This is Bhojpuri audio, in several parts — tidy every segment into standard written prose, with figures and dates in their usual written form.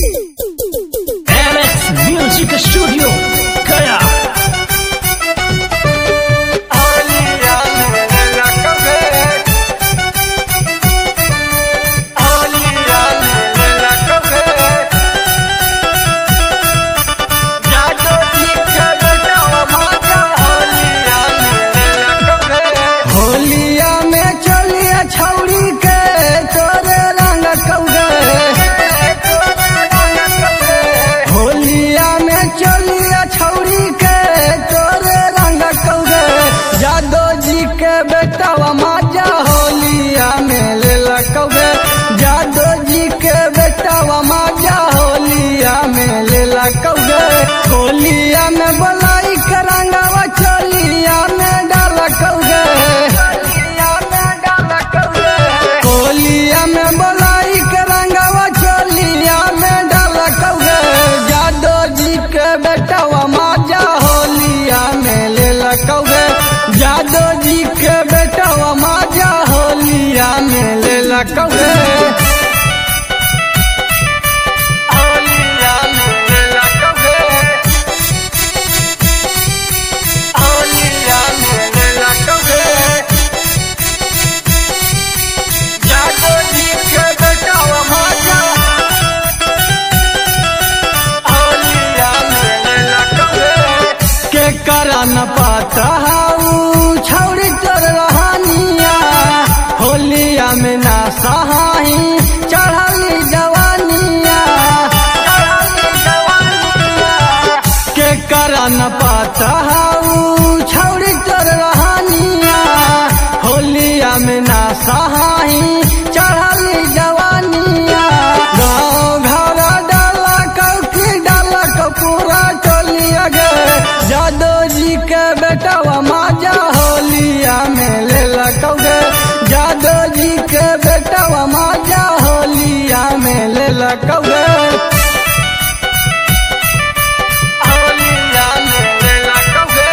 म्यूजिक स्टूडियो गया। बेटावा माजा होलिया में ले लकौगे, जादो जी के बेटावा माजा होलिया में ले लकौगे। होलिया में बलाई करंगावा चलिया में डालकौगे, होलिया में बलाई करंगावा चलिया में डालकौगे। जादो जी के बेटावा माजा होलिया में ले लकौगे, जादो जी के बेटावा माजा होलिया में ले लकौगे। होलिया में ले लकौगे, होलिया में ले लकौगे। जादो जी के बेटावा माजा होलिया में ले लकौगे। के करा न पाता छौड़ी तोर रहानिया, होलिया में ना सहाही चढ़ली जवानिया। के करा न पाता छौड़ी तोर रहानिया, होलिया में ना सहाही चढ़ली जवानिया। गाँव घर डाला कौकी डाला पूरा टोलिया गे, जादो जी के बेटावा माजा होलिया में ले लकौगे, जादो जी के बेटावा माजा होलिया में ले लकौगे। होलिया में ले लकौगे,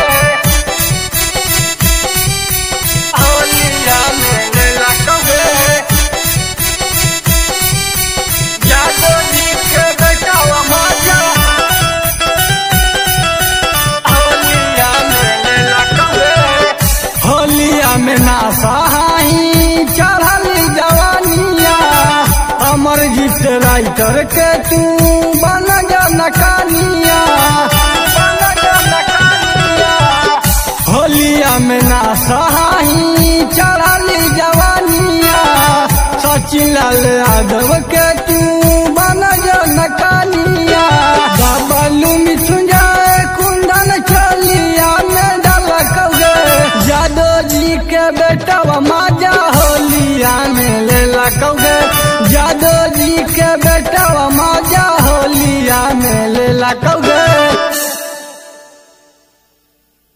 होलिया में ले लकौगे। जादो जी के बेटावा माजा होलिया में ले लकौगे। होलिया में ना सहाही चढ़ली जवानिया, अमर जीत राइटर के तू बन जा नकानिया। होलिया में ना सहाही चढ़ली जवानिया, सचिन लाल यादव के तू बन जा नकानिया। बबलू मिथुन जाए कुंदन चलिया में डालकौगे, जादो जी के बेटावा